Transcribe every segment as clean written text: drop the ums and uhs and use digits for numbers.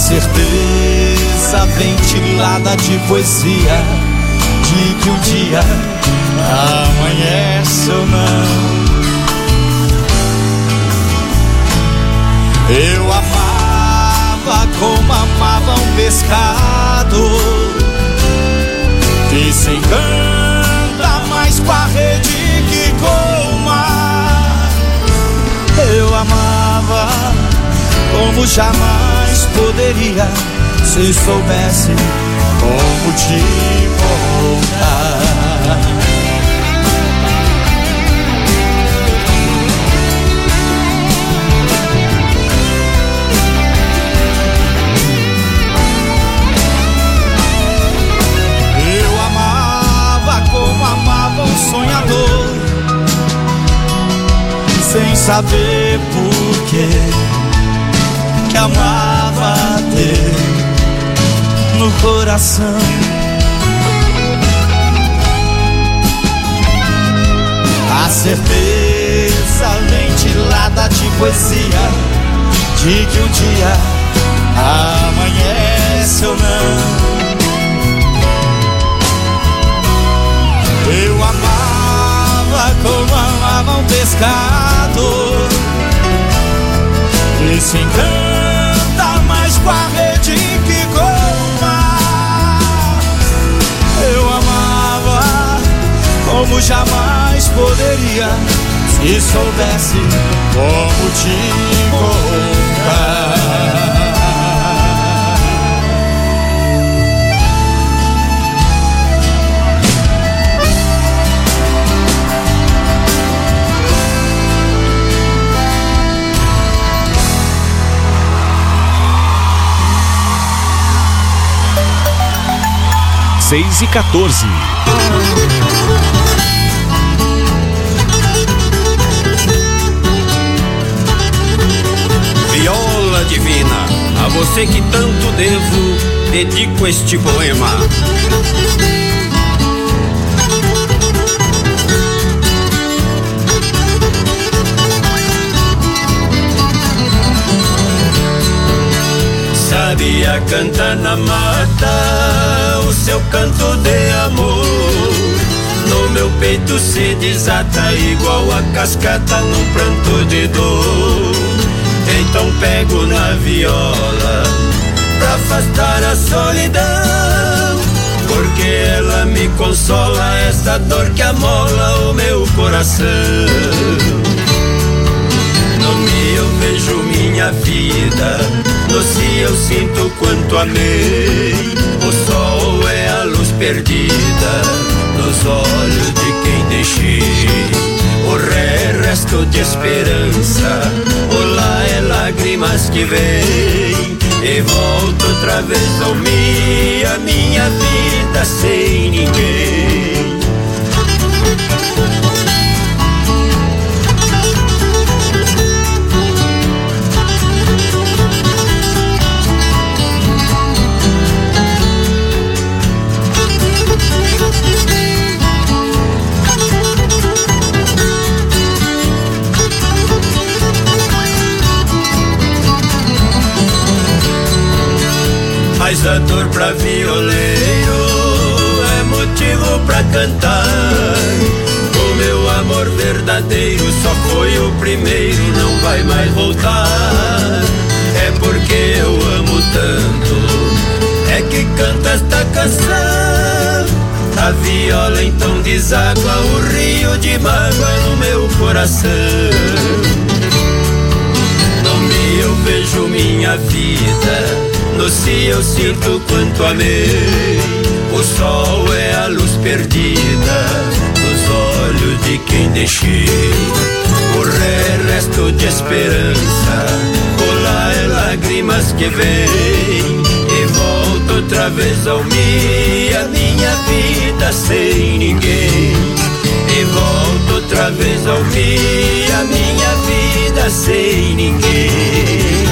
certeza ventilada de poesia de que um dia amanhece ou não. Eu amava como amava um pescado que se encanta mais com a rede que com o mar. Eu amava como jamais poderia, se soubesse como te voltar. Eu amava como amava um sonhador, sem saber porquê, que amava ter no coração a certeza ventilada de poesia de que um dia amanhece ou não. Eu amava como amava um pescado que se encanta mais com a rede que com o mar. Eu amava como jamais poderia, se soubesse como te voltar. 6h14. Viola divina, a você que tanto devo, dedico este poema. Sabia cantar na mata o seu canto de amor, no meu peito se desata igual a cascata num pranto de dor. Então pego na viola pra afastar a solidão, porque ela me consola essa dor que amola o meu coração. No mi eu vejo minha vida, no si eu sinto quanto amei. O sol é a luz perdida nos olhos de quem deixei. O ré é resto de esperança, o lá é lágrimas que vem. E volto outra vez ao mi, a minha vida sem ninguém. Mas a dor pra violeiro é motivo pra cantar. O meu amor verdadeiro só foi o primeiro, não vai mais voltar. É porque eu amo tanto, é que canta esta canção. A viola então deságua o rio de mágoa no meu coração. No mi eu vejo minha vida, no si eu sinto quanto amei. O sol é a luz perdida nos olhos de quem deixei. O ré é resto de esperança, o lá é lágrimas que vem. E volto outra vez ao mi, a minha vida sem ninguém. E volto outra vez ao mi, a minha vida sem ninguém.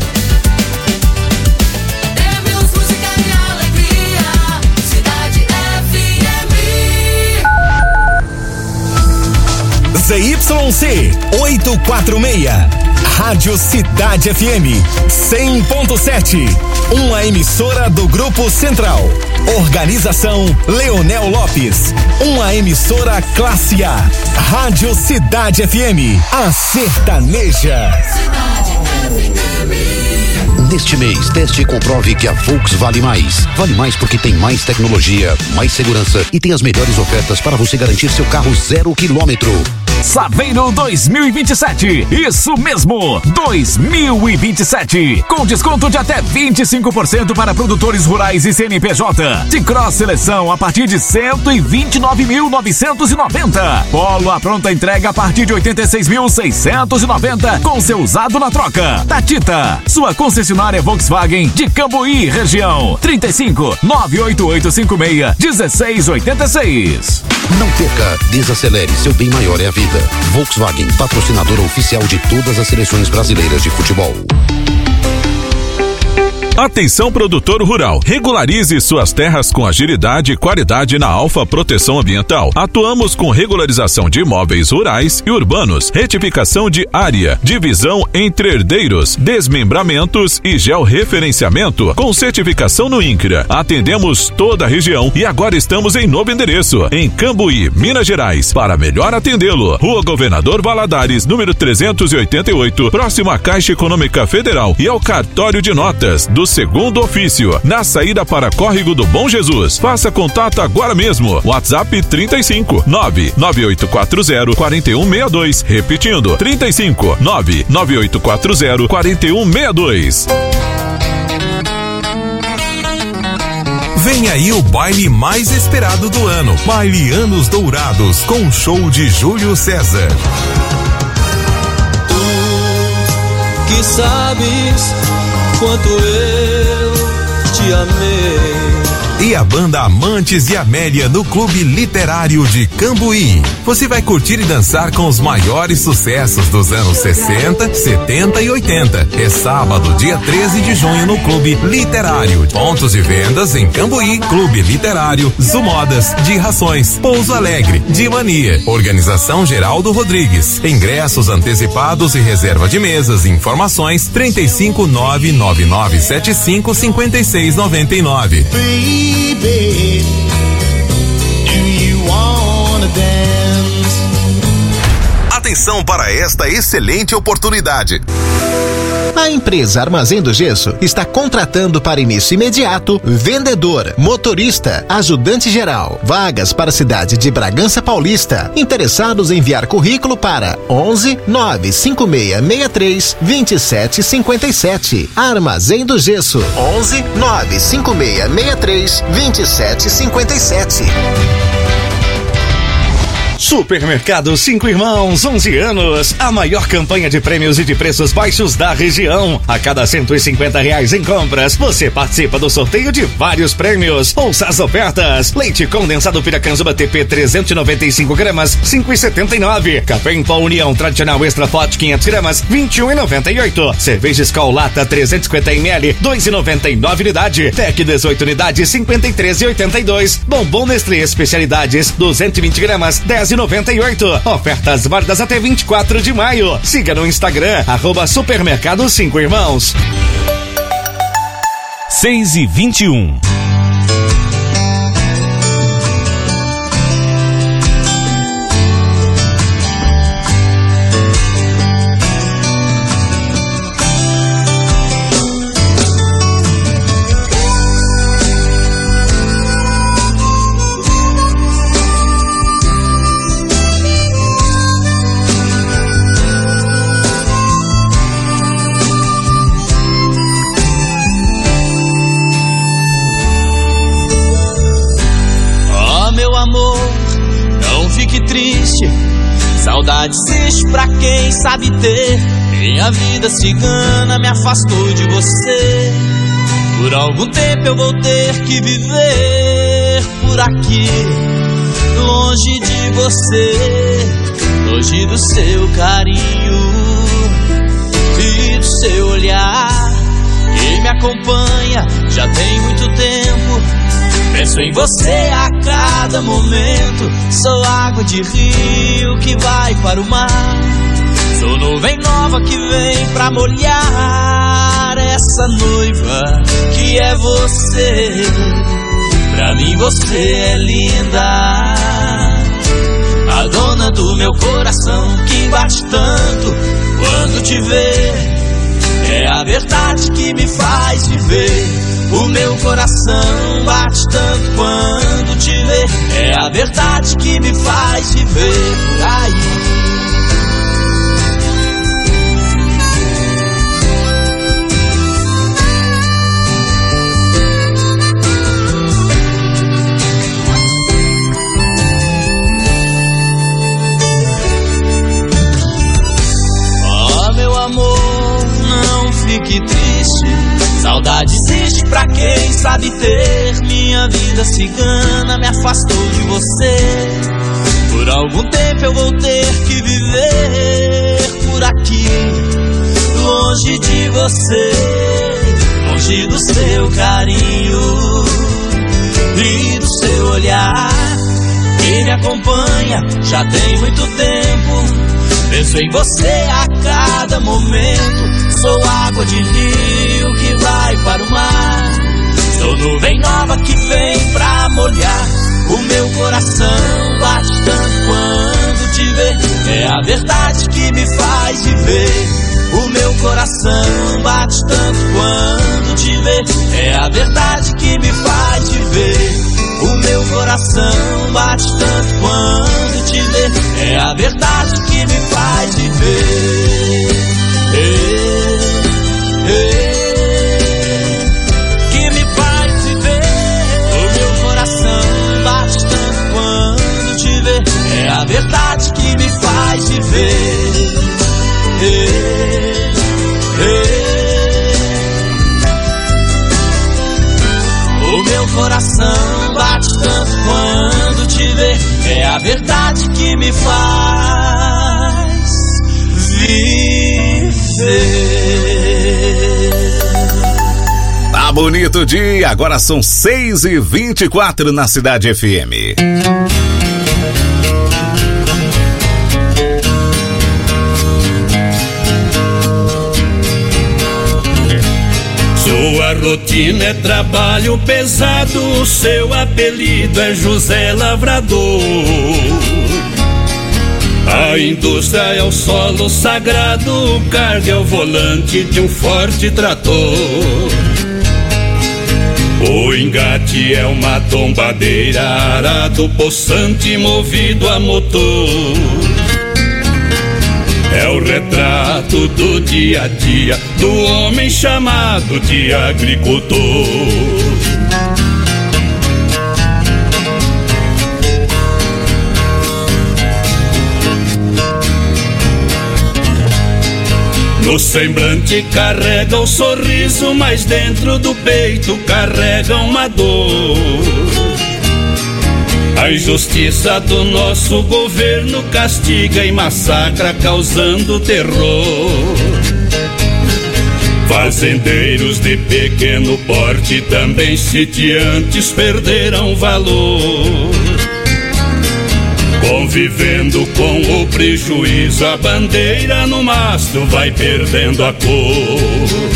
Temos música e alegria, cidade é ZYC 846, Rádio Cidade FM 100.7, uma emissora do Grupo Central. Organização Leonel Lopes, uma emissora classe A. Rádio Cidade FM, a sertaneja. Neste mês, teste e comprove que a Volks vale mais. Vale mais porque tem mais tecnologia, mais segurança e tem as melhores ofertas para você garantir seu carro 0 quilômetro. Saveiro 2027, isso mesmo, 2027, com desconto de até 25% para produtores rurais e CNPJ. De Cross Seleção a partir de 129.990. Polo à pronta entrega a partir de 86.690 com seu usado na troca. Tatita, sua concessionária Volkswagen de Cambuí, região. 35 98856 1686. Não perca, desacelere, seu bem maior é a vida. Volkswagen, patrocinador oficial de todas as seleções brasileiras de futebol. Atenção, produtor rural, regularize suas terras com agilidade e qualidade na Alfa Proteção Ambiental. Atuamos com regularização de imóveis rurais e urbanos, retificação de área, divisão entre herdeiros, desmembramentos e georreferenciamento, com certificação no INCRA. Atendemos toda a região e agora estamos em novo endereço, em Cambuí, Minas Gerais. Para melhor atendê-lo, Rua Governador Valadares, número 388, próximo à Caixa Econômica Federal e ao cartório de notas do segundo ofício, na saída para Córrego do Bom Jesus. Faça contato agora mesmo. WhatsApp 35 99840 4162. Repetindo, 35 99840 4162. Vem aí o baile mais esperado do ano. Baile Anos Dourados, com o show de Júlio César. Tu que sabes quanto eu te amei. E a banda Amantes de Amélia no Clube Literário de Cambuí. Você vai curtir e dançar com os maiores sucessos dos anos 60, 70 e 80. É sábado, dia 13 de junho no Clube Literário. Pontos de vendas em Cambuí, Clube Literário, Zumodas, de Rações, Pouso Alegre, de Mania. Organização Geraldo Rodrigues. Ingressos antecipados e reserva de mesas. Informações 35 99975 5699. Baby, do you wanna dance? Atenção para esta excelente oportunidade. A empresa Armazém do Gesso está contratando para início imediato vendedor, motorista, ajudante geral. Vagas para a cidade de Bragança Paulista. Interessados em enviar currículo para 11 95663 2757. Armazém do Gesso. 11 95663 2757. Supermercado 5 Irmãos, 11 anos, a maior campanha de prêmios e de preços baixos da região. A cada R$150 em compras, você participa do sorteio de vários prêmios. Ouça as ofertas: leite condensado Piracanjuba TP 395 gramas, 5,79. Café em pó União tradicional extra forte 500 gramas, 21,98. Cerveja Skol Lata 350 ml, 2,99 unidade. Tec 18 unidades, 53,82. Bombom Nestlé especialidades 220 gramas, 10,98. Ofertas válidas até 24 de maio. Siga no Instagram, @Supermercado 5 Irmãos. 6:21. Saudades pra quem sabe ter. Minha vida cigana me afastou de você. Por algum tempo eu vou ter que viver por aqui, longe de você, longe do seu carinho e do seu olhar que me acompanha já tem muito tempo. Penso em você a cada momento. Sou água de rio que vai para o mar. Sou nuvem nova que vem pra molhar essa noiva que é você. Pra mim você é linda, a dona do meu coração que bate tanto quando te vê. É a verdade que me faz viver. O meu coração bate tanto quando te vê. É a verdade que me faz viver por aí. Fique triste, saudade existe pra quem sabe ter. Minha vida cigana me afastou de você. Por algum tempo eu vou ter que viver por aqui, longe de você, longe do seu carinho e do seu olhar que me acompanha já tem muito tempo. Penso em você a cada momento. Sou água de rio que vai para o mar. Sou nuvem nova que vem pra molhar. O meu coração bate tanto quando te vê. É a verdade que me faz viver. O meu coração bate tanto quando te vê. É a verdade que me faz viver. O meu coração bate tanto quando te vê. É a verdade que me faz viver. Que me faz viver. O meu coração bate tanto quando te vê. É a verdade que me faz viver. O meu coração bate tanto quando te vê. É a verdade que me faz viver. Tá bonito o dia, agora são 6h24 na Cidade FM. Sua rotina é trabalho pesado, o seu apelido é José Lavrador. A indústria é o solo sagrado, o cargo é o volante de um forte trator. O engate é uma tombadeira, arado possante movido a motor. É o retrato do dia a dia do homem chamado de agricultor. No semblante carrega o sorriso, mas dentro do peito carrega uma dor. A injustiça do nosso governo castiga e massacra, causando terror. Fazendeiros de pequeno porte, também sitiantes, perderam valor. Convivendo com o prejuízo, a bandeira no mastro vai perdendo a cor.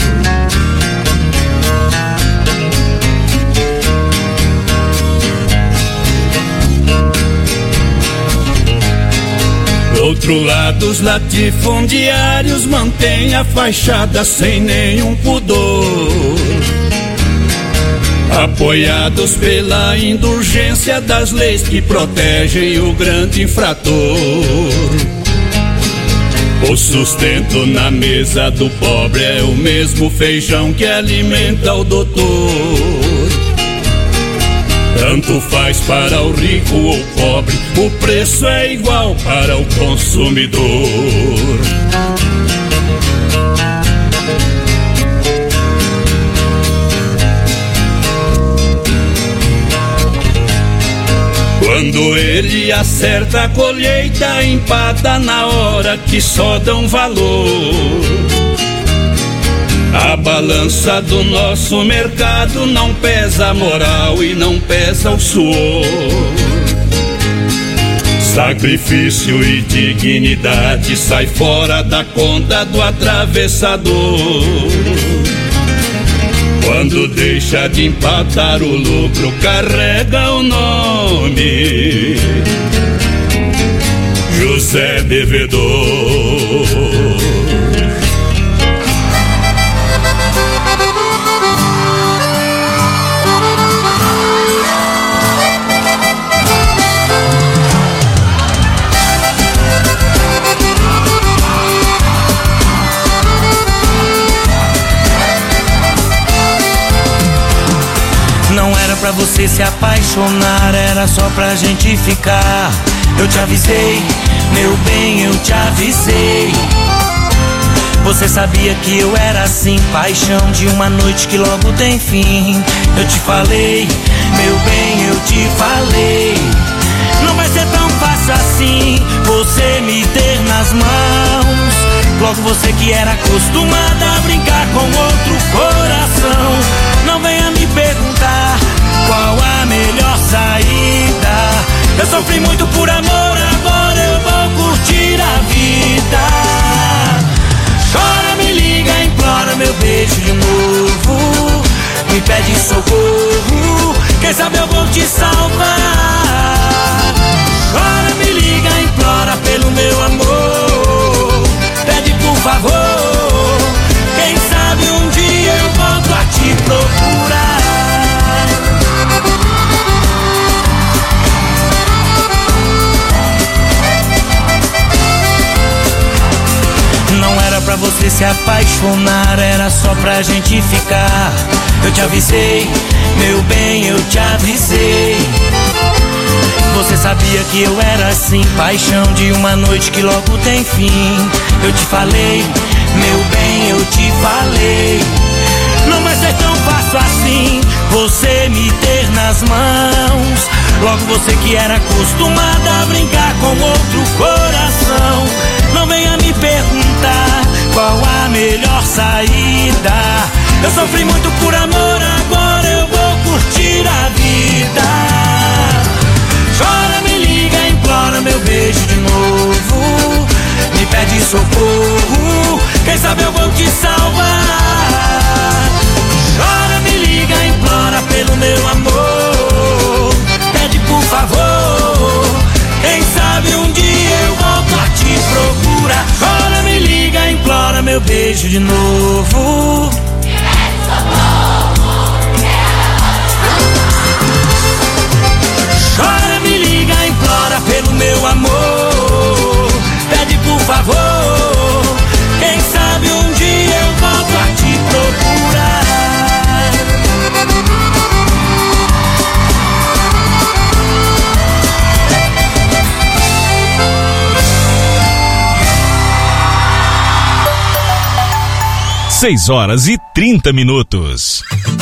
Do outro lado, os latifundiários mantêm a fachada sem nenhum pudor, apoiados pela indulgência das leis que protegem o grande infrator. O sustento na mesa do pobre é o mesmo feijão que alimenta o doutor. Tanto faz para o rico ou pobre, o preço é igual para o consumidor. Quando ele acerta a colheita, empata na hora que só dão valor. A balança do nosso mercado não pesa a moral e não pesa o suor. Sacrifício e dignidade sai fora da conta do atravessador. Quando deixa de empatar o lucro, carrega o nome José Devedor. Não era pra você se apaixonar, era só pra gente ficar. Eu te avisei, meu bem, eu te avisei. Você sabia que eu era assim, paixão de uma noite que logo tem fim. Eu te falei, meu bem, eu te falei. Não vai ser tão fácil assim, você me ter nas mãos. Logo você que era acostumada a brincar com outro coração. Não venha me perguntar qual a melhor saída. Eu sofri muito por amor, agora eu vou curtir a vida. Chora, me liga, implora meu beijo de novo. Me pede socorro, quem sabe eu vou te salvar. Chora, me liga, implora pelo meu amor. Pede por favor, quem sabe um dia eu volto a te procurar. Não era pra você se apaixonar, era só pra gente ficar. Eu te avisei, meu bem, eu te avisei. Você sabia que eu era assim, paixão de uma noite que logo tem fim. Eu te falei, meu bem, eu te falei. Não vai ser tão fácil assim, você me ter nas mãos. Logo você que era acostumada a brincar com outro coração. Não venha me perguntar qual a melhor saída. Eu sofri muito por amor, agora eu vou curtir a vida. Chora, me liga, implora meu beijo de novo. Me pede socorro, quem sabe eu vou te salvar. Chora, me liga, implora pelo meu amor. Pede por favor, quem sabe um dia eu volto a te procurar. Chora, me liga, implora meu beijo de novo. Chora, me liga, implora pelo meu amor. Pede por favor, quem sabe um dia eu volto a te procurar. Seis horas e 30 minutos.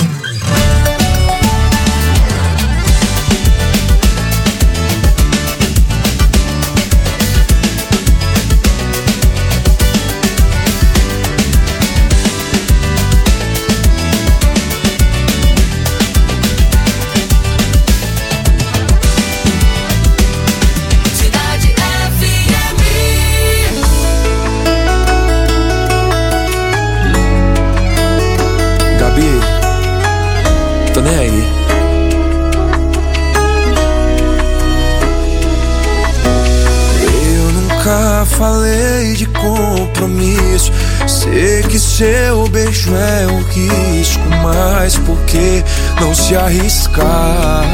Falei de compromisso, sei que seu beijo é um risco, mas por que não se arriscar?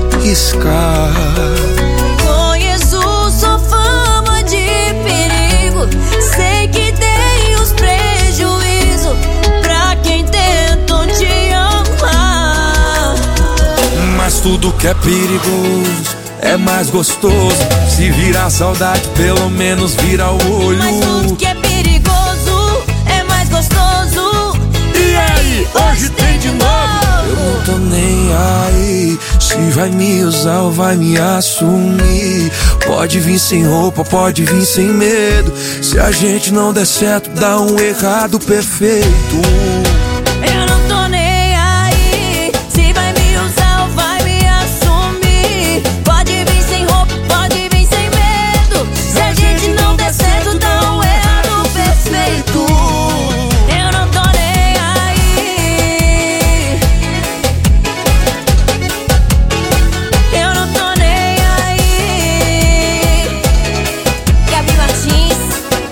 Conheço sua fama de perigo, sei que tem os prejuízos pra quem tentam te amar. Mas tudo que é perigoso é mais gostoso. Se virar saudade, pelo menos vira o olho. Mas tudo que é perigoso é mais gostoso. E aí, hoje tem de novo. Eu não tô nem aí. Se vai me usar ou vai me assumir. Pode vir sem roupa, pode vir sem medo. Se a gente não der certo, dá um errado perfeito. Eu não tô nem aí. Se vai me usar ou vai me assumir. Pode vir sem roupa, pode vir sem medo. Se a gente não der certo, dá um errado perfeito. Eu não tô nem aí. Eu não tô nem aí. Gabi Martins.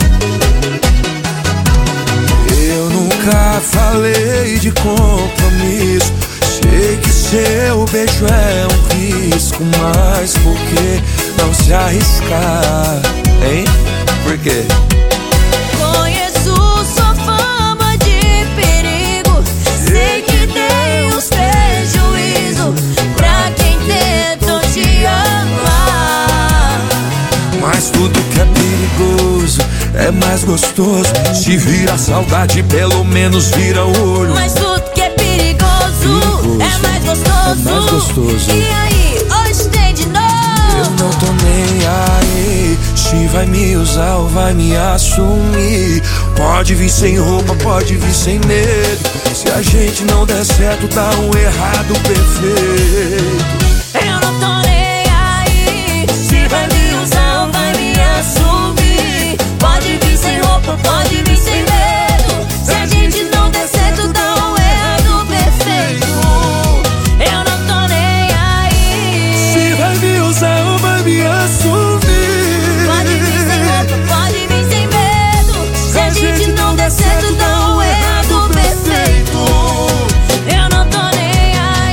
Eu nunca falei de compromisso. Sei que seu beijo é um risco, mas por que não se arriscar, hein? Por quê? Conheço sua fama de perigo. Sei que tem uns prejuízos pra quem tentou te amar. Mas tudo que é perigoso é mais gostoso. Se vira saudade, pelo menos vira o olho. Mas tudo que é perigoso é mais gostoso. É mais gostoso. E aí, hoje tem de novo. Eu não tô nem aí. Se vai me usar ou vai me assumir. Pode vir sem roupa, pode vir sem medo. Se a gente não der certo, dá um errado perfeito. Eu não tô nem aí. Se vai me usar ou vai me assumir. Pode vir sem roupa, pode vir sem medo. Se a gente não der certo, dá um errado perfeito. Eu não tô nem aí. Se vai me usar ou vai me assumir. Pode vir sem roupa, pode vir sem medo. Se a gente não der certo, dá um errado perfeito. Eu não tô nem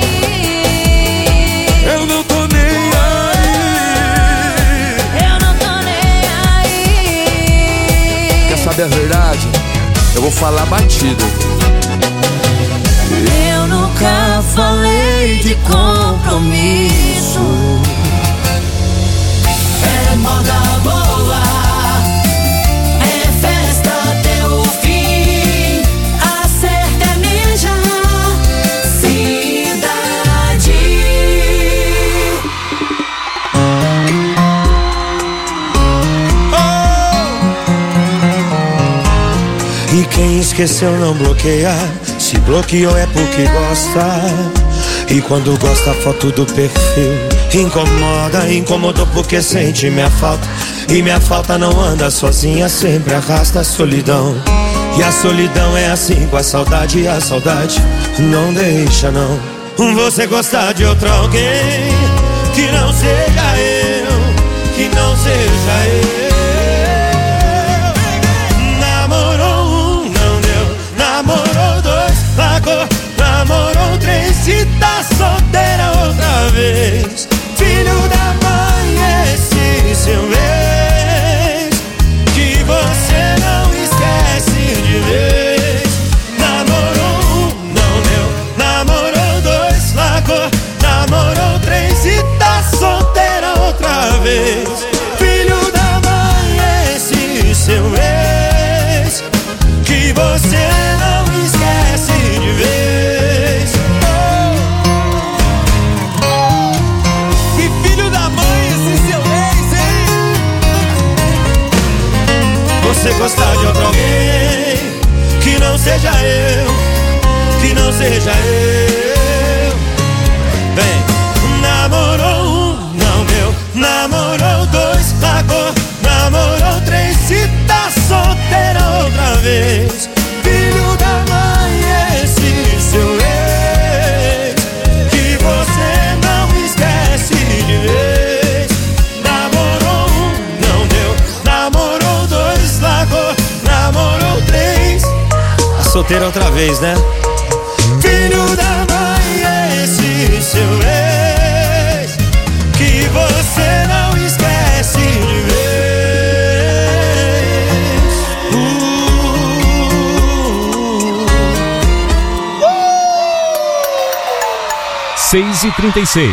aí. Eu não tô nem aí. Eu não tô nem aí. Quer saber a verdade? Eu vou falar batido. Eu nunca falei de compromisso. É moda boa, é festa até o fim. A sertaneja cidade. E quem esqueceu não bloqueia. Se bloqueou é porque gosta. E quando gosta a foto do perfil incomoda, incomodou porque sente minha falta. E minha falta não anda sozinha, sempre arrasta a solidão. E a solidão é assim com a saudade. E a saudade não deixa não. Você gostar de outro alguém que não seja eu, que não seja eu. Namorou um, não deu. Namorou dois, largou. Namorou três, se tá solteira outra vez. Filho da mãe, esse seu ex, que você não esquece de vez. Namorou um, não deu. Namorou dois, largou. Namorou três, se tá solteira outra vez. Filho da mãe, esse seu ex, que você não esquece de vez. Que filho da mãe esse seu ex, hein? Você gostar de outro alguém que não seja eu, que não seja eu. Vem. Namorou um, não deu. Namorou dois, largou. Namorou três, se tá solteira outra vez. Filho da mãe, esse seu ex, que você não esquece de vez. Namorou um, não deu. Namorou dois, largou. Namorou três, tá solteira outra vez, né? Filho da mãe, esse seu ex, que você não esquece de vez. 6h36.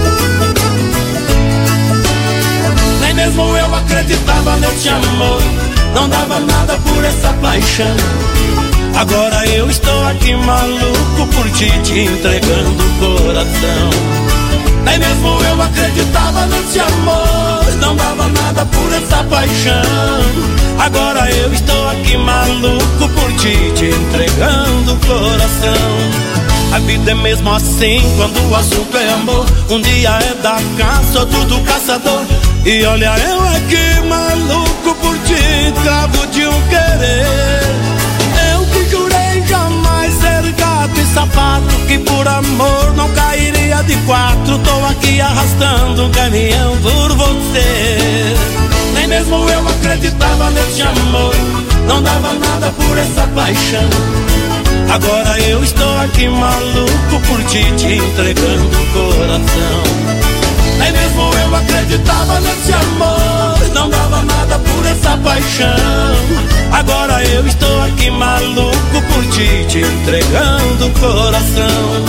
Nem mesmo eu acreditava nesse amor. não dava nada por essa paixão. Agora eu estou aqui maluco por ti, te entregando o coração. Nem mesmo eu acreditava nesse amor, não dava nada por essa paixão. Agora eu estou aqui maluco por ti, te entregando o coração. A vida é mesmo assim, quando o assunto é amor. Um dia é da caça, outro do caçador. E olha eu aqui maluco por ti, escravo de um querer. Eu que jurei jamais ser gato e sapato, que por amor não cairia de quatro. Tô aqui arrastando um caminhão por você. Nem mesmo eu acreditava nesse amor, não dava nada por essa paixão. Agora eu estou aqui maluco por ti, te entregando o coração. Nem mesmo eu acreditava nesse amor, não dava nada por essa paixão. Agora eu estou aqui maluco por ti, te entregando o coração.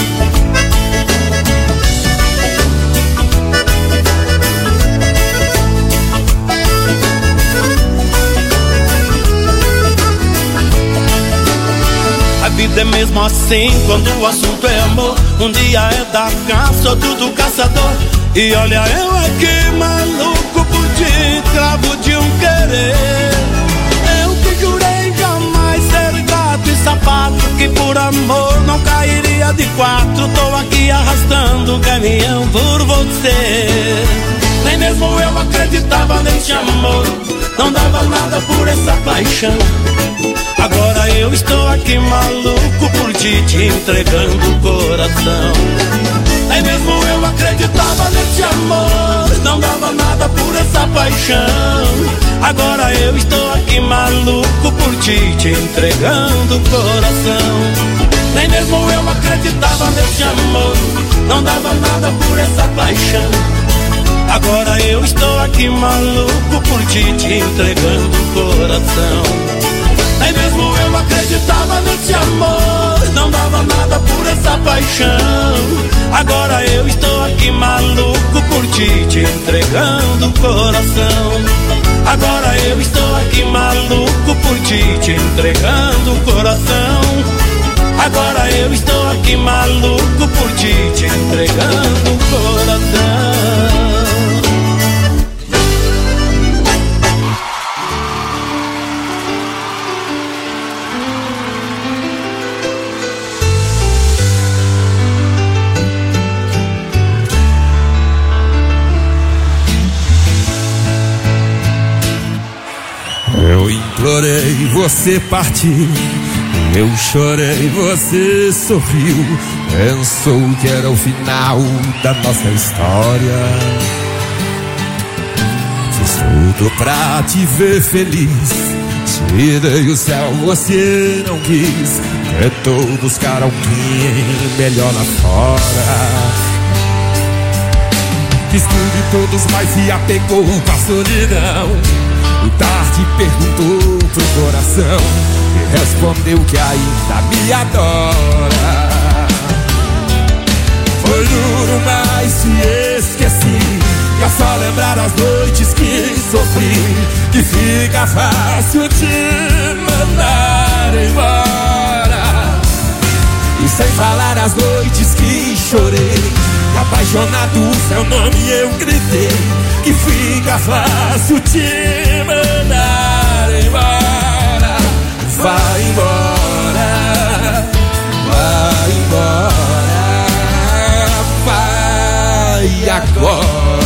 A vida é mesmo assim, quando o assunto é amor. Um dia é da caça, outro do caçador. E olha eu aqui maluco por ti, escravo de um querer. Eu que jurei jamais ser gato e sapato, que por amor não cairia de quatro. Tô aqui arrastando o caminhão por você. Nem mesmo eu acreditava nesse amor, não dava nada por essa paixão. Agora eu estou aqui maluco por ti, te entregando o coração. Nem mesmo eu acreditava nesse amor, não dava nada por essa paixão. Agora eu estou aqui maluco por ti, te entregando o coração. Nem mesmo eu acreditava nesse amor, não dava nada por essa paixão. Agora eu estou aqui maluco por ti, te entregando o coração. Nem mesmo eu acreditava nesse amor, não dava nada por essa paixão. Agora eu estou aqui maluco por ti, te entregando o coração. Agora eu estou aqui maluco por ti, te entregando o coração. Agora eu estou aqui maluco por ti, te entregando o coração. Eu implorei, você partiu. Eu chorei, você sorriu. Pensou que era o final da nossa história. Fiz tudo pra te ver feliz. Tirei o céu, você não quis. Tentou buscar alguém melhor lá fora. Quis tudo e todos, mas se apegou com a solidão. O tarde perguntou pro coração e respondeu que ainda me adora. Foi duro, mas se esqueci. E é só lembrar as noites que sofri, que fica fácil te mandar embora. E sem falar as noites que chorei, apaixonado o seu nome eu gritei, que fica fácil te mandar embora. Vai embora, vai embora, vai agora.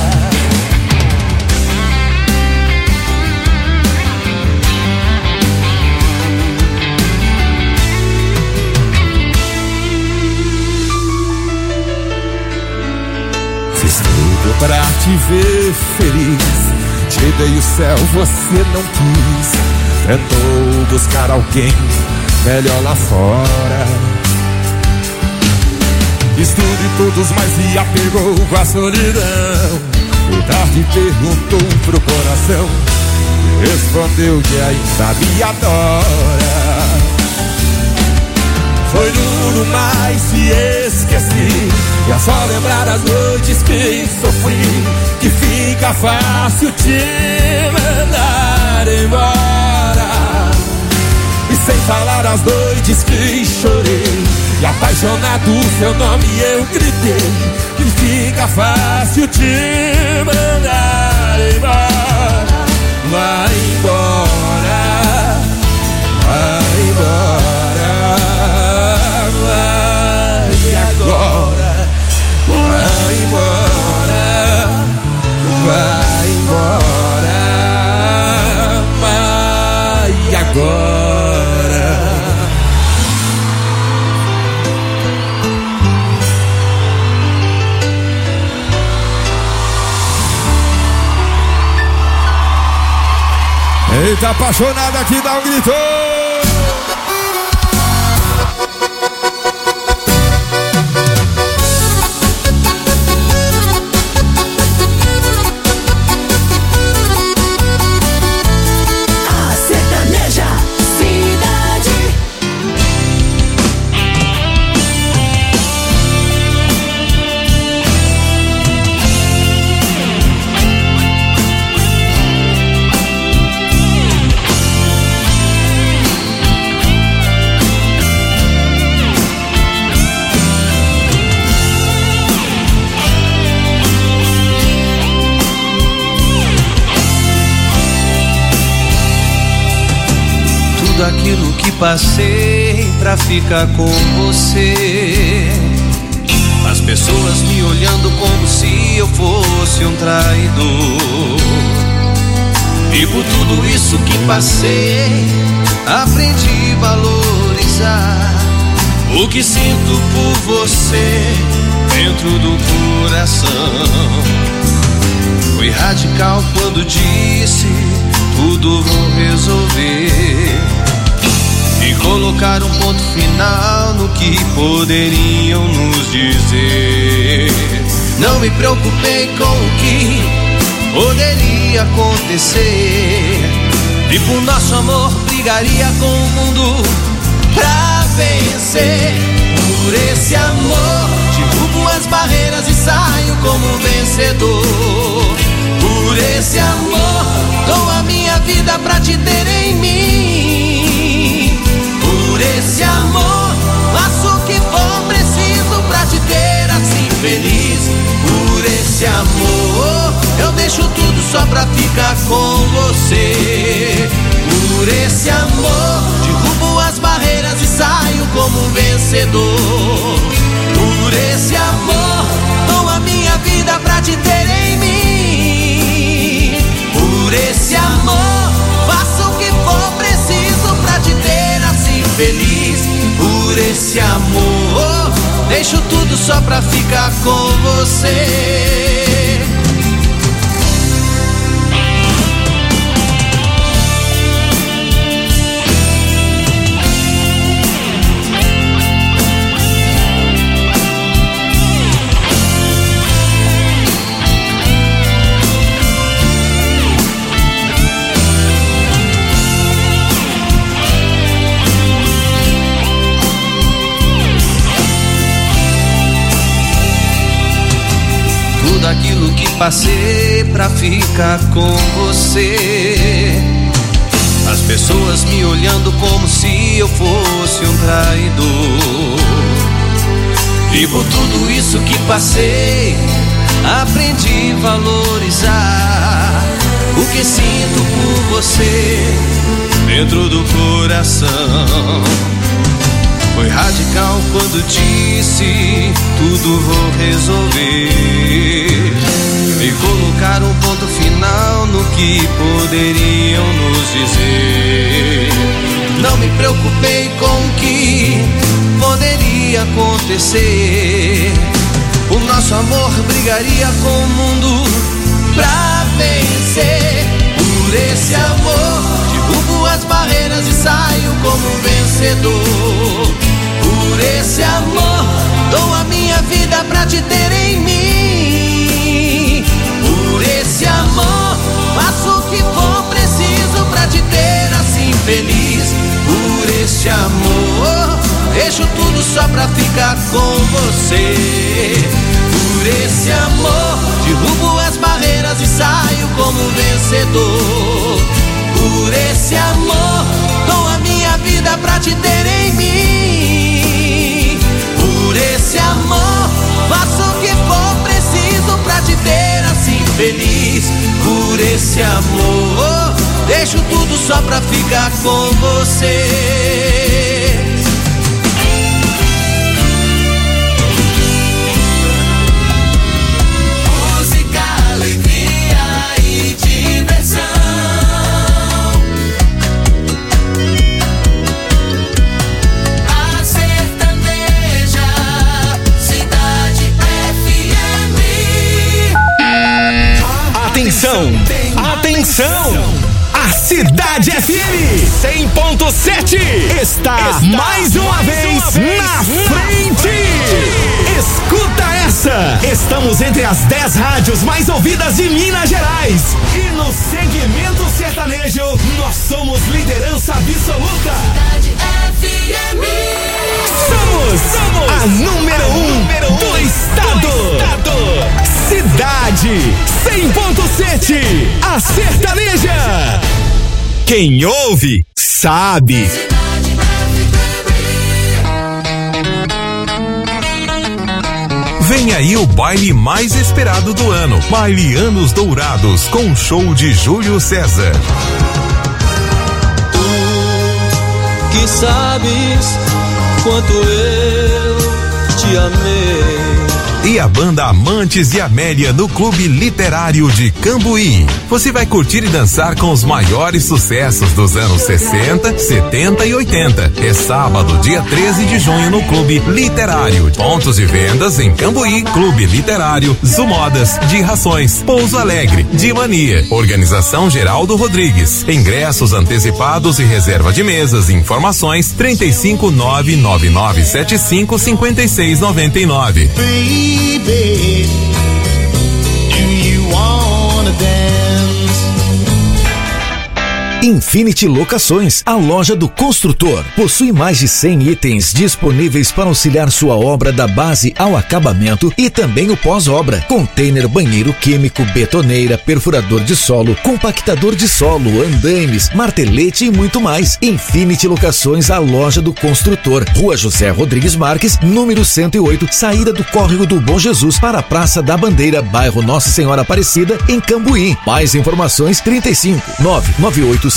Pra te ver feliz, te dei o céu, você não quis. Tentou buscar alguém melhor lá fora. Fiz tudo e todos, mas se apegou com a solidão. O tarde perguntou pro coração e respondeu que ainda me adora. Foi duro, mas se esqueci. E é só lembrar as noites que sofri, que fica fácil te mandar mandar embora. E sem falar as noites que chorei, e apaixonado seu nome eu gritei, que fica fácil te mandar embora. Vai embora, vai embora, vai agora, vai embora, vai embora, vai agora. Eita, apaixonado aqui, dá um grito! A sertaneja cidade. Tudo aquilo que passei pra ficar com você, as pessoas me olhando como se eu fosse um traidor. E por tudo isso que passei, aprendi a valorizar o que sinto por você dentro do coração. Fui radical quando disse tudo vou resolver e colocar um ponto final no que poderiam nos dizer. Não me preocupei com o que poderia acontecer, e por nosso amor brigaria com o mundo pra vencer. Por esse amor derrubo as barreiras e saio como um vencedor. Por esse amor dou a minha vida pra te ter em mim. Por esse amor faço o que for preciso pra te ter assim feliz. Por esse amor eu deixo tudo só pra ficar com você. Por esse amor derrubo as barreiras e saio como um vencedor. Por esse amor dou a minha vida pra te ter em mim. Por esse amor faço o que for preciso pra te ter assim feliz. Por esse amor deixo tudo só pra ficar com você. Tudo aquilo que passei pra ficar com você, as pessoas me olhando como se eu fosse um traidor. E por tudo isso que passei, aprendi a valorizar o que sinto por você dentro do coração. Foi radical quando disse tudo vou resolver e colocar um ponto final no que poderiam nos dizer. Não me preocupei com o que poderia acontecer. O nosso amor brigaria com o mundo pra vencer. Por esse amor derrubo as barreiras e saio como um vencedor. Por esse amor dou a minha vida pra te ter em mim. Por esse amor faço o que for preciso pra te ter assim feliz. Por esse amor deixo tudo só pra ficar com você. Por esse amor derrubo as barreiras e saio como um vencedor. Por esse amor, dou a minha vida pra te ter em mim. Por esse amor, faço o que for preciso pra te ter assim feliz. Por esse amor, deixo tudo só pra ficar com você. Música, alegria e diversão. A sertaneja, Cidade FM. Atenção! Atenção! A Cidade FM 100.7 está mais uma vez na frente! Escuta essa! Estamos entre as 10 rádios mais ouvidas de Minas Gerais. E no segmento sertanejo, nós somos liderança absoluta. Cidade FM. Somos a número 1 do estado. Cidade 100.7, a sertaneja. Quem ouve, sabe. Vem aí o baile mais esperado do ano. Baile Anos Dourados, com um show de Júlio César. Tu que sabes quanto eu te amei. E a banda Amantes e Amélia no Clube Literário de Cambuí. Você vai curtir e dançar com os maiores sucessos dos anos 60, 70 e 80. É sábado, dia 13 de junho no Clube Literário. Pontos de vendas em Cambuí, Clube Literário, Zumodas, de Rações, Pouso Alegre, de Mania. Organização Geraldo Rodrigues. Ingressos antecipados e reserva de mesas. Informações 35999755699. Baby, do you wanna dance? Infinity Locações, a loja do construtor. Possui mais de 100 itens disponíveis para auxiliar sua obra da base ao acabamento e também o pós-obra. Container, banheiro químico, betoneira, perfurador de solo, compactador de solo, andaimes, martelete e muito mais. Infinity Locações, a loja do construtor. Rua José Rodrigues Marques, número 108, saída do Córrego do Bom Jesus para a Praça da Bandeira, bairro Nossa Senhora Aparecida, em Cambuí. Mais informações 35 99857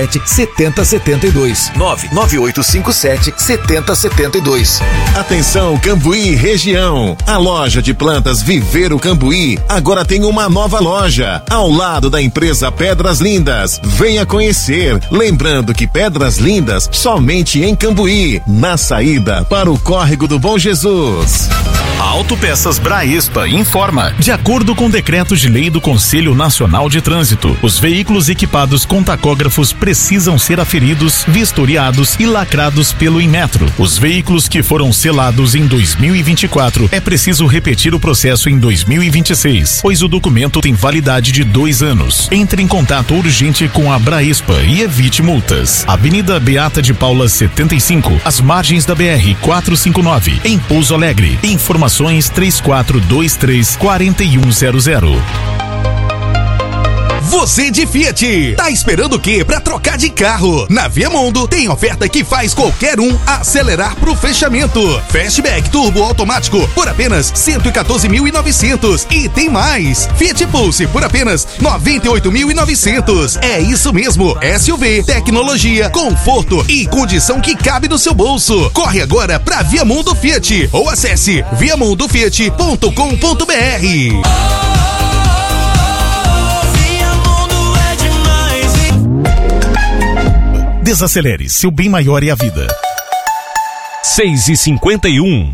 7072 99857 7072. Atenção, Cambuí região. A loja de plantas Viveiro Cambuí agora tem uma nova loja ao lado da empresa Pedras Lindas. Venha conhecer. Lembrando que Pedras Lindas somente em Cambuí, na saída para o Córrego do Bom Jesus. Autopeças Braespa informa. De acordo com decretos de lei do Conselho Nacional de Trânsito, os veículos equipados com tacógrafos precisam ser aferidos, vistoriados e lacrados pelo Inmetro. Os veículos que foram selados em 2024 é preciso repetir o processo em 2026, pois o documento tem validade de 2 anos. Entre em contato urgente com a Braespa e evite multas. Avenida Beata de Paula 75, às margens da BR 459, em Pouso Alegre. Informações 3423-4100. Você de Fiat, tá esperando o quê pra trocar de carro? Na Viamundo tem oferta que faz qualquer um acelerar pro fechamento. Fastback turbo automático por apenas 114.900 e tem mais. Fiat Pulse por apenas 98.900. É isso mesmo, SUV, tecnologia, conforto e condição que cabe no seu bolso. Corre agora pra Viamundo Fiat ou acesse viamundofiat.com.br. Desacelere, seu bem maior é a vida. 6h51.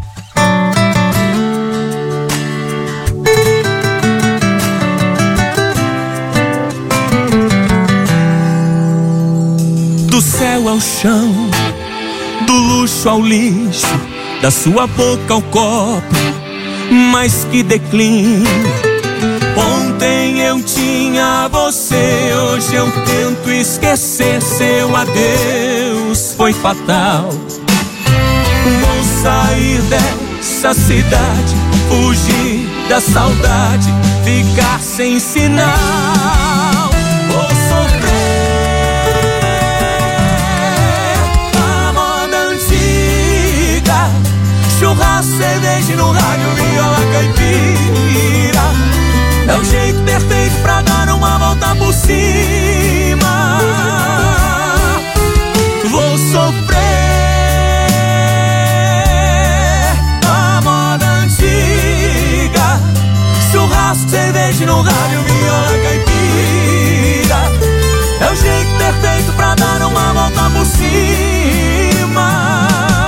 Do céu ao chão, do luxo ao lixo, da sua boca ao copo, mas que declínio. Ontem eu tinha você, hoje eu tento esquecer. Seu adeus foi fatal. Vou sair dessa cidade, fugir da saudade, ficar sem sinal. Vou sofrer no rádio Viola Caipira. É o jeito perfeito pra dar uma volta por cima.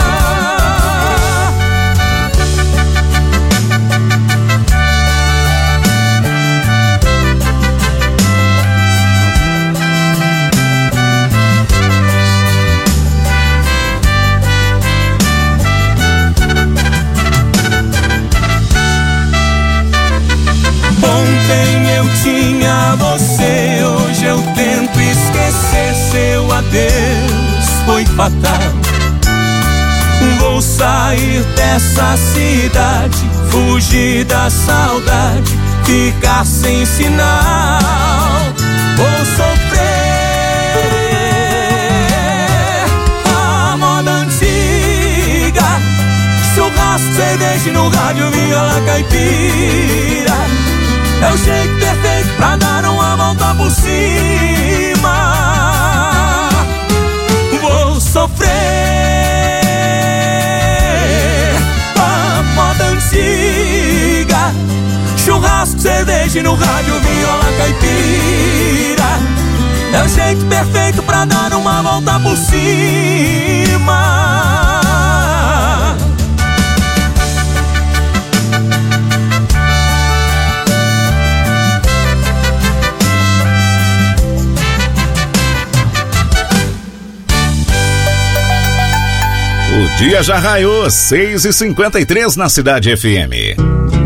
Ontem eu tinha você, hoje eu tento esquecer. Seu adeus foi fatal. Vou sair dessa cidade, fugir da saudade, ficar sem sinal. Vou sofrer a moda antiga, churrasco, cerveja no rádio Viola Caipira. É o jeito perfeito pra dar uma volta por cima. Vou sofrer a moda antiga, churrasco, cerveja no rádio Viola Caipira. É o jeito perfeito pra dar uma volta por cima. O dia já raiou, 6h53 na Cidade FM.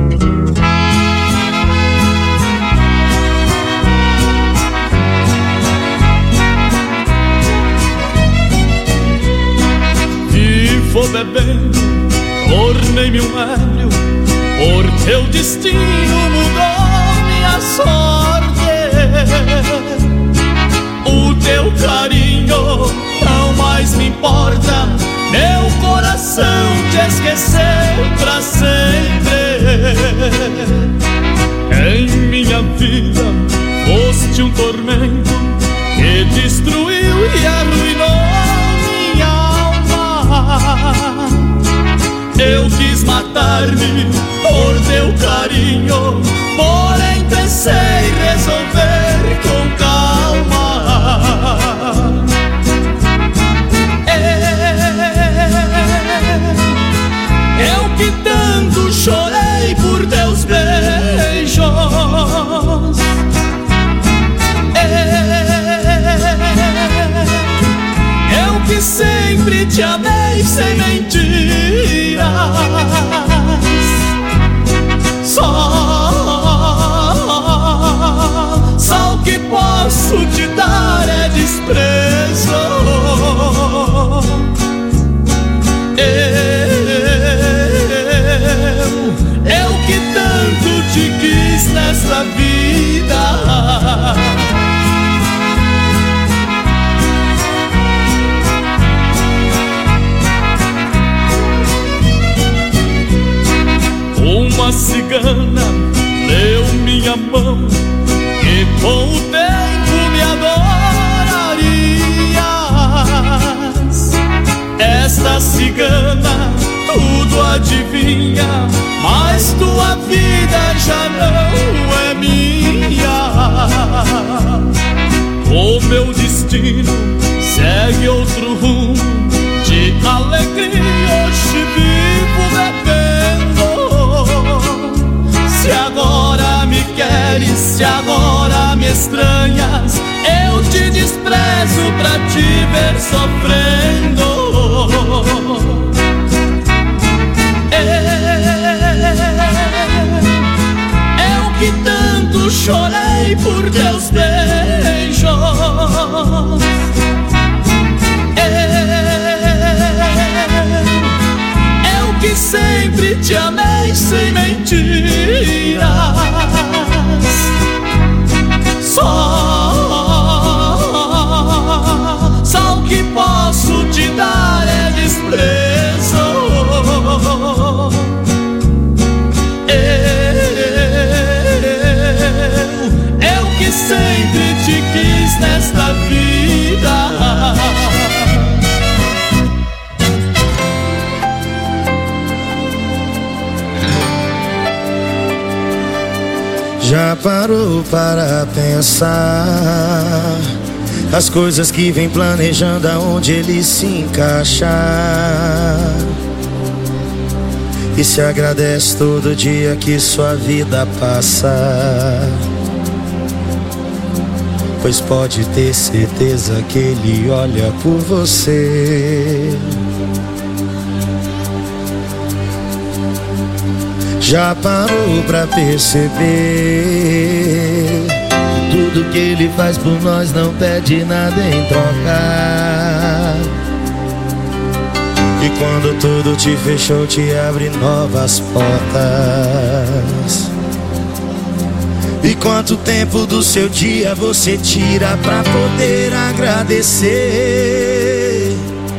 E vou bebendo, tornei-me um ébrio, porque o destino mudou minha sorte. O teu carinho não mais me importa, meu coração te esqueceu pra sempre. Em minha vida foste um tormento que destruiu e arruinou minha alma. Eu quis matar-me por teu carinho, porém pensei resolver com calma. Eu que tanto chorei por teus beijos, eu que sempre te amei sem mentiras. Só o que posso te dar é desprezo. Eu que tanto te quis nessa vida. Uma cigana leu minha mão e com o tempo me adorarias. Esta cigana tudo adivinha, mas tua vida já não é minha. O meu destino segue outro rumo, de alegria hoje vivo bebendo. Se agora me queres, se agora me estranhas, eu te desprezo pra te ver sofrendo. Eu que tanto chorei por teus beijos, eu que sempre te amei sem mentiras. Só o que posso te dar é desprezo. Eu que sempre te quis nesta vida. Já parou para pensar as coisas que vem planejando, aonde ele se encaixar? E se agradece todo dia que sua vida passa, pois pode ter certeza que ele olha por você. Já parou pra perceber que tudo que ele faz por nós não pede nada em troca? E quando tudo te fechou, te abre novas portas. E quanto tempo do seu dia você tira pra poder agradecer?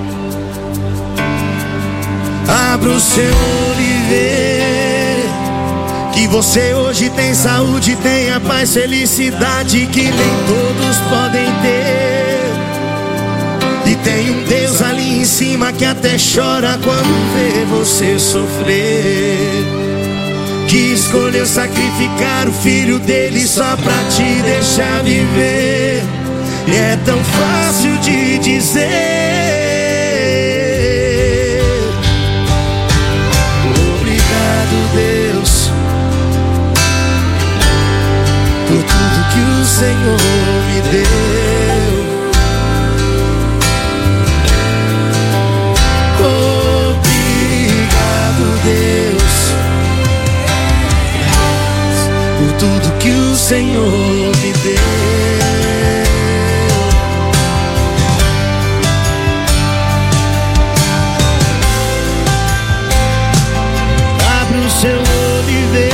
Abra o seu olho e vê que você hoje tem saúde, tem a paz, felicidade que nem todos podem ter. E tem um Deus ali em cima que até chora quando vê você sofrer, que escolheu sacrificar o filho dele só pra te deixar viver. E é tão fácil de dizer obrigado, Deus, por tudo que o Senhor me deu. Obrigado, Deus, por tudo que o Senhor me deu. Abre o seu olho e vê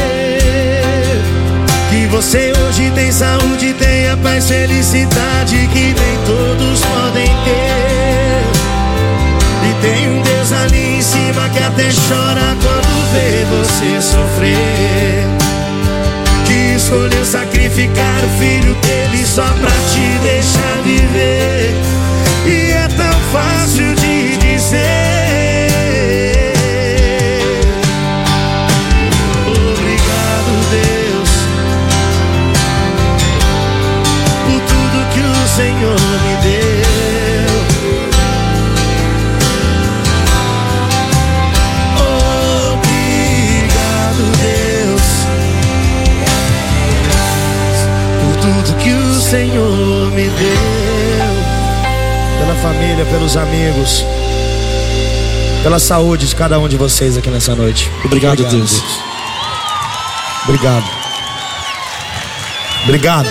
que você hoje tem saúde, tem a paz, felicidade que nem todos podem ter. E tem um Deus ali em cima que até chora quando vê você sofrer, que escolheu sacrificar o filho dele só pra te deixar viver. E é tão fácil de dizer obrigado, Deus, por tudo que o Senhor me deu. Obrigado, Deus, tudo que o Senhor me deu. Pela família, pelos amigos, pela saúde de cada um de vocês aqui nessa noite. Obrigado, Deus. Obrigado. Obrigado.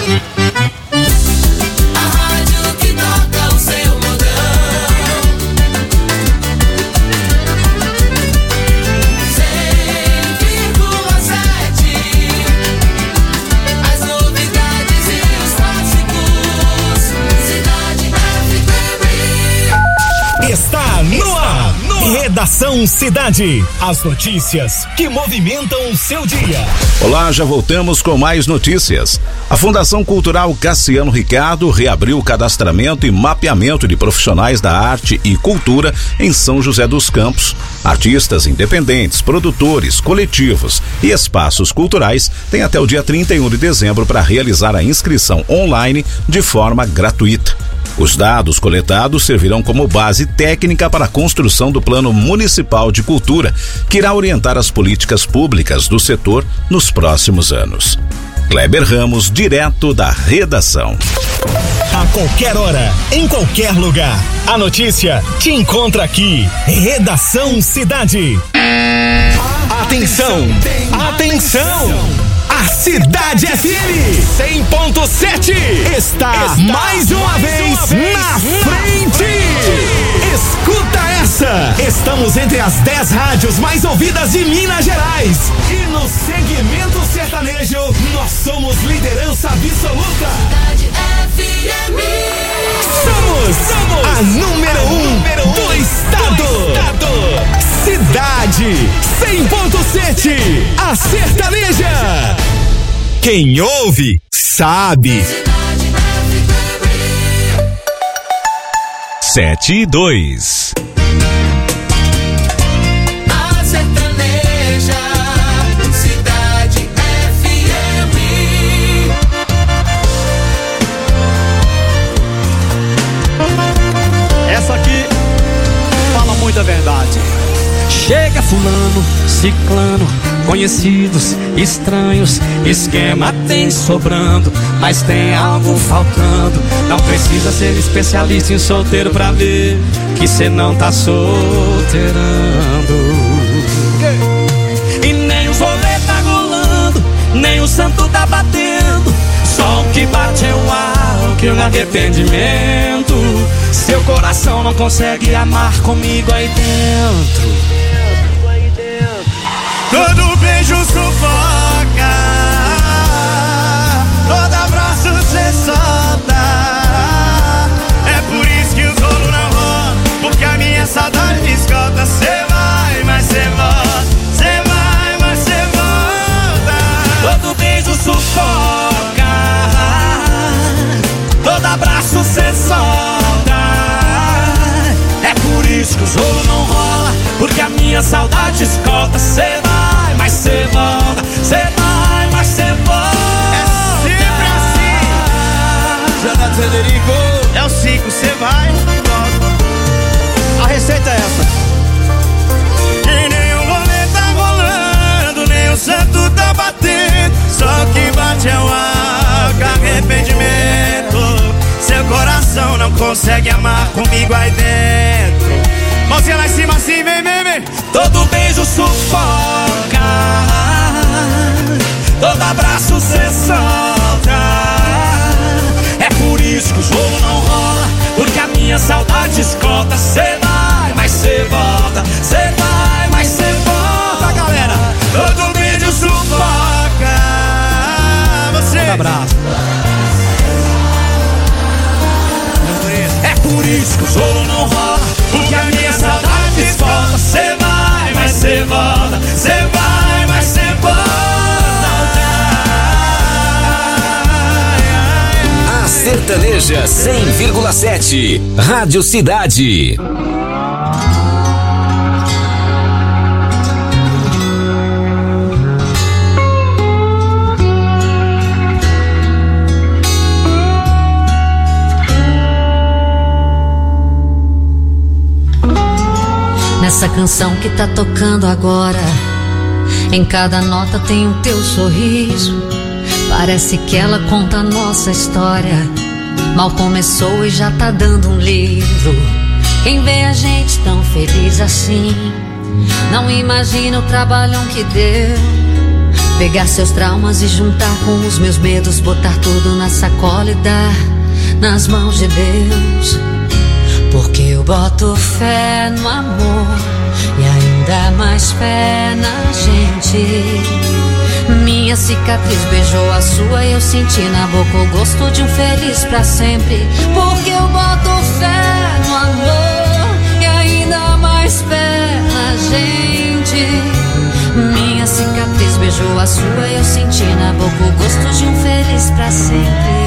Está no ar. Redação Cidade. As notícias que movimentam o seu dia. Olá, já voltamos com mais notícias. A Fundação Cultural Cassiano Ricardo reabriu o cadastramento e mapeamento de profissionais da arte e cultura em São José dos Campos. Artistas independentes, produtores, coletivos e espaços culturais têm até o dia 31 de dezembro para realizar a inscrição online de forma gratuita. Os dados coletados servirão como base técnica para a construção do Plano Municipal de Cultura, que irá orientar as políticas públicas do setor nos próximos anos. Kleber Ramos, direto da redação. A qualquer hora, em qualquer lugar, a notícia te encontra aqui. Redação Cidade. Atenção! Atenção! A Cidade FM 100.7 está mais uma vez na frente. Escuta essa! Estamos entre as 10 rádios mais ouvidas de Minas Gerais. E no segmento sertanejo, nós somos liderança absoluta. Cidade FM. Somos a número 1 do estado. Cidade 100.7, a sertaneja. Quem ouve, sabe. 7:02. A sertaneja, Cidade FM. Chega fulano, ciclano, conhecidos, estranhos, esquema tem sobrando, mas tem algo faltando. Não precisa ser especialista em solteiro pra ver que cê não tá solteirando. E nem os rolê tá rolando, nem o santo tá batendo. Só o que bate é o álcool e o arrependimento. Seu coração não consegue amar comigo aí dentro. Todo beijo sufoca, todo abraço cê solta. É por isso que os rolos não rolam, porque a minha saudade me escolta. Cê vai, mas cê volta. Cê vai, mas cê volta. Todo beijo sufoca, todo abraço cê solta. É por isso que os rolos não rolam, porque a minha saudade escolta. Cê vai, mas cê volta. Cê vai, mas cê volta. É sempre assim. Jonathan Federico. É o ciclo, cê vai, volta. A receita é essa. E nem o rolê tá rolando, nem o santo tá batendo. Só o que bate é o álcool, arrependimento. Seu coração não consegue amar comigo aí dentro. Mãozinha lá em cima assim, vem, vem, vem. Todo beijo sufoca, todo abraço cê solta. É por isso que o jogo não rola, porque a minha saudade escolta. Cê vai, mas cê volta. Cê vai, mas cê volta, galera. Todo beijo sufoca. Você. Todo abraço. É por isso que o jogo não rola, porque a minha saudade escolta. Cê vai, mas cê volta. Cê vai, mas cê volta. A Sertaneja 100,7. Rádio Cidade. Nessa canção que tá tocando agora, em cada nota tem o teu sorriso. Parece que ela conta a nossa história. Mal começou e já tá dando um livro. Quem vê a gente tão feliz assim, não imagina o trabalhão que deu. Pegar seus traumas e juntar com os meus medos, botar tudo na sacola e dar nas mãos de Deus. Porque eu boto fé no amor e ainda mais fé na gente. Minha cicatriz beijou a sua e eu senti na boca o gosto de um feliz pra sempre. Porque eu boto fé no amor e ainda mais fé na gente. Minha cicatriz beijou a sua e eu senti na boca o gosto de um feliz pra sempre.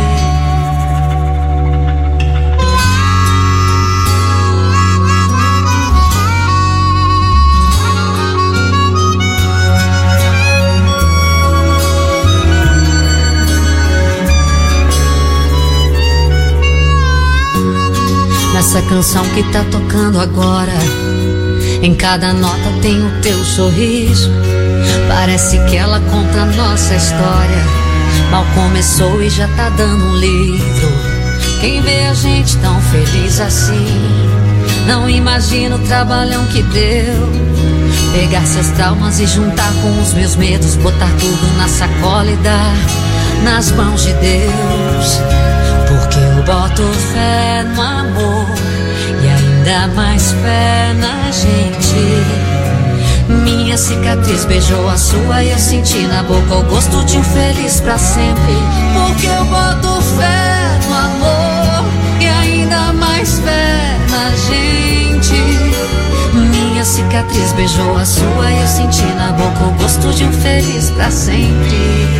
Essa canção que tá tocando agora, em cada nota tem o teu sorriso. Parece que ela conta a nossa história. Mal começou e já tá dando um livro. Quem vê a gente tão feliz assim, não imagina o trabalhão que deu. Pegar seus traumas e juntar com os meus medos, botar tudo na sacola e dar nas mãos de Deus. Porque eu boto fé no amor e ainda mais fé na gente. Minha cicatriz beijou a sua e eu senti na boca o gosto de um feliz pra sempre. Porque eu boto fé no amor e ainda mais fé na gente. Minha cicatriz beijou a sua e eu senti na boca o gosto de um feliz pra sempre.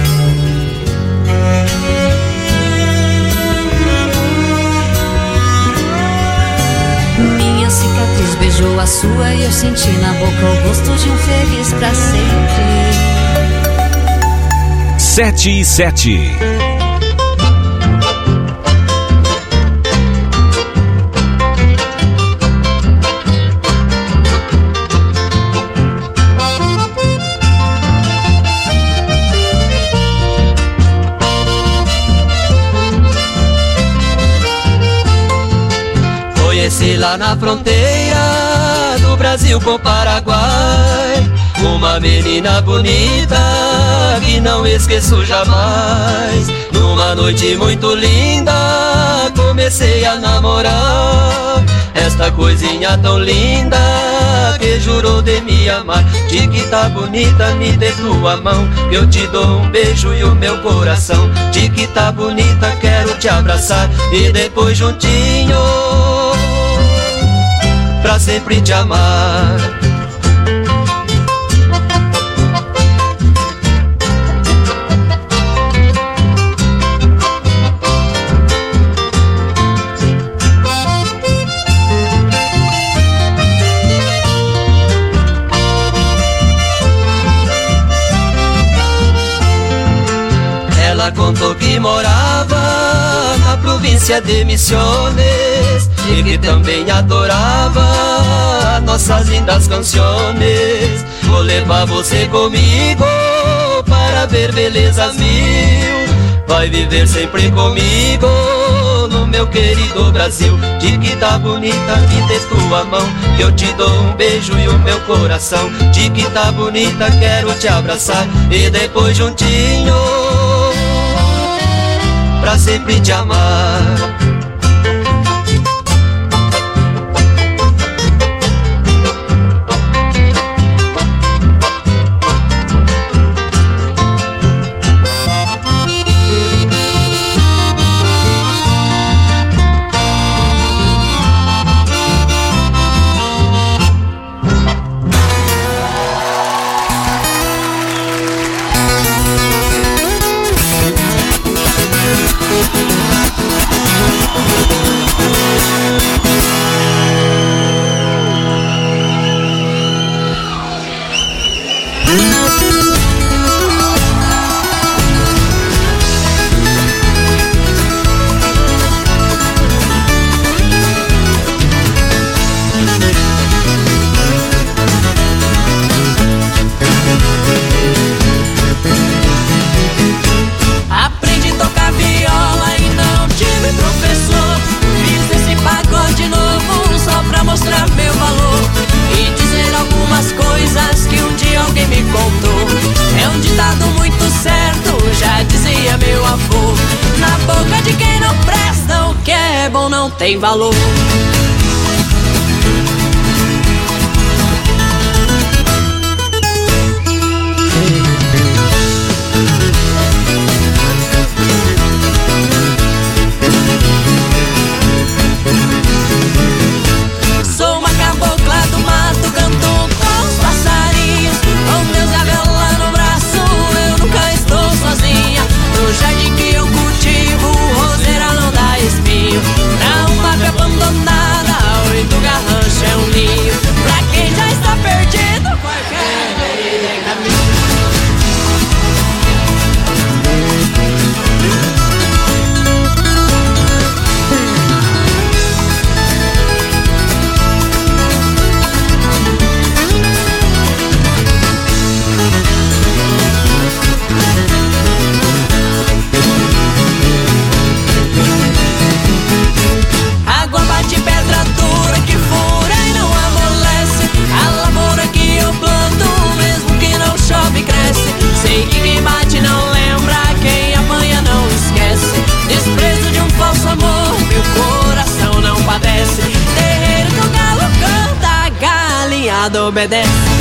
Minha cicatriz beijou a sua e eu senti na boca o gosto de um feliz pra sempre. 7:07. Foi lá na fronteira do Brasil com o Paraguai, uma menina bonita que não esqueço jamais. Numa noite muito linda comecei a namorar esta coisinha tão linda que jurou de me amar. De que tá bonita, me dê tua mão, que eu te dou um beijo e o meu coração. De que tá bonita, quero te abraçar e depois juntinho pra sempre te amar. Ela contou que morava na província de Misiones e que também adorava nossas lindas canções. Vou levar você comigo para ver belezas mil, vai viver sempre comigo no meu querido Brasil. De que tá bonita, me dê tua mão, que eu te dou um beijo e o meu coração. De que tá bonita, quero te abraçar e depois juntinho pra sempre te amar. Aprendi a tocar viola e não tive professor. Fiz esse pagode novo só pra mostrar meu valor e dizer algumas coisas que um dia alguém me contou. É um ditado muito certo, já dizia meu avô: na boca de quem não presta, o que é bom não tem valor. Sou uma cabocla do mato, canto com os passarinhos, com Deus e a viola no braço, eu nunca estou sozinha. No jardim que eu cultivo, roseira não dá espinho. Pra uma ave abandonada, 8 garranchos é um ninho. Pra quem já está perdido, qualquer vereda é caminho. Água bate pedra dura que fura e não amolece. A lavoura que eu planto, mesmo que não chove, cresce. Sei que quem bate não lembra, quem apanha não esquece. Desprezo de um falso amor, meu coração não padece. Terreiro que o galo canta, a galinhada obedece.